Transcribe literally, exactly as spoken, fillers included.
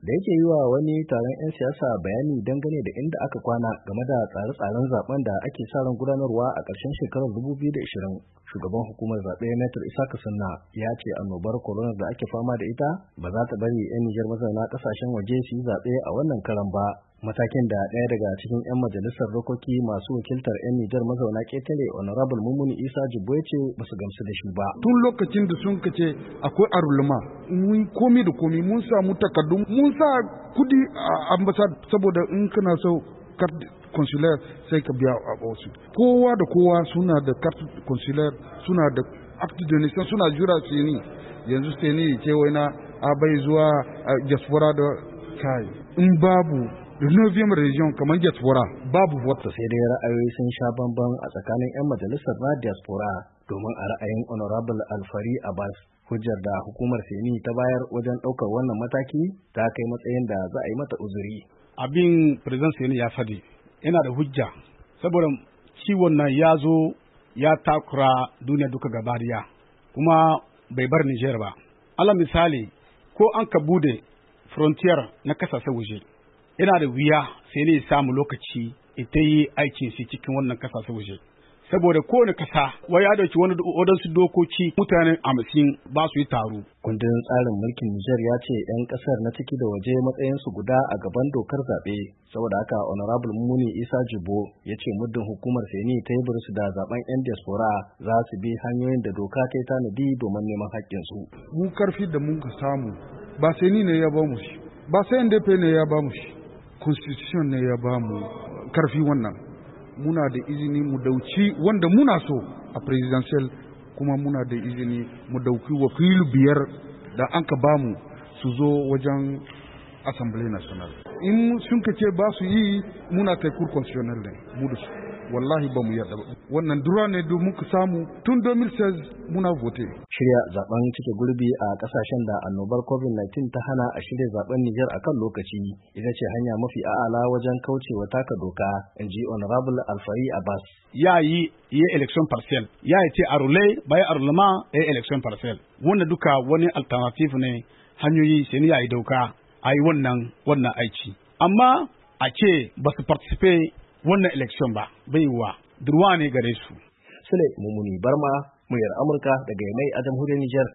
Da yake yi wa wani taron 'yan siyasa bayani dangane da inda aka kwana game da tsare-tsaren zaben da ake sa ran gudanarwa a ƙarshen shekarar dubu biyu da ashirin, shugaban hukumar zaɓe Metir Isaka Sunna ya ce annobar corona da ake fama da ita ba za ta bari 'yan Nijar mazauna ƙasashen waje su yi zaɓe a wannan karan ba. Matakin da ɗaya daga cikin 'yan majalisar dokoki masu wakiltar 'yan Nijar mazauna ƙetare Honorable Mummuni Isa Jibbo ya ce ba su gamsu da shi ba. Tun lokacin da sun kace akwai arulma, mun komi da komi mun samu takardu, mun sa kudi a ambasad saboda in kana so carte consulaire sai ka biya a wasu. Kowa da kowa suna da carte consulaire, suna da acte de naissance, suna jura seni. Yanzu seni ce wai na abai zuwa diaspora da kai. In babu da noviyam region kamar diaspora babu wata. Sai dai ra'ayoyi sun sha bamban a tsakanin 'yan majalisar na diaspora, domin a ra'ayin Honorable Alfari Abbas hujjar da hukumar Seni ta bayar wajen ɗaukar wannan mataki ta kai matsayin da za a yi mata uzuri. Abin President Seni ya faɗi yana da hujja, saboda ciwon nan ya zo ya takura duniya duka gabariya kuma bai bar Niger ba. Ala misali, ko an ka bude frontier na kasashen waje, yana da wuya sai ne samu lokaci ita yi aikin shi cikin wannan kasashen waje. Saboda kowane kasa wai ya dauki wani wadansu dokoki mutanen hamsin ba su yi taro. Kundin tsarin mulkin Nijar ya ce 'yan kasar na ciki da waje matsayinsu guda a gaban dokar zaɓe. Saboda haka Honorable Muni Isa Jibo ya ce muddin hukumar Seni ta yi bursu da zaben 'yan diaspora za su bi hanyoyin da doka ta yi tanadi domin neman haƙƙinsu. Mu karfi da mun ka samu ba Seni ne ya ba mu shi, ba sai N D P ne ya ba mu shi, constitution ne ya ba mu karfi wannan. Muna da izini mu dauci wanda muna so a presidential, kuma muna da izini mu dauki wakilu biyar da an ka bamu su zo wajen assembly national. In sun ka ce ba su yi, muna kai cour constitutionnel ne mu da su, wallahi ba mu yarda ba. Wannan dura ne da muka samu tun dubu biyu da shida muna vote. Shirya zaben cike gurbi a kasashen da annobar covid nineteen ta hana a shirya zaben Nijar akan lokaci ita ce hanya mafi a'ala wajen kaucewa taka doka, in ji Honorable Alfari Abbas. Ya yi yi election partial, ya yi ce a rule bai a rulema ya election partial. Wanda duka wani alternative ne, hanyoyi sai ni ya yi doka a yi wannan wannan aiki. Amma a ce ba su participate wannan election ba, bai wa durwa ne gare su. Sule Mumuni Barma, muryar Amurka daga Yamai a jamhuriyar Nijar.